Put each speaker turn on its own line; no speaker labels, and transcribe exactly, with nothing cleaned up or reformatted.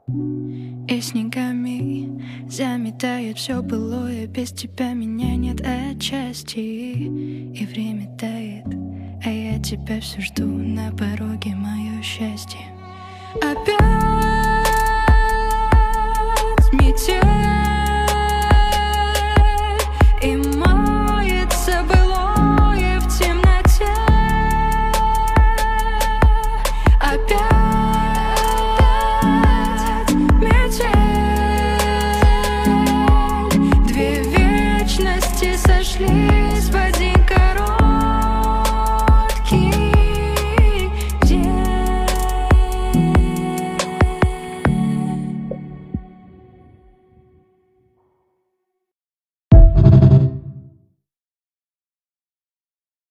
И снегами заметает все былое. Без тебя меня нет отчасти. И время тает, а я тебя все жду на пороге, мое счастье. Опять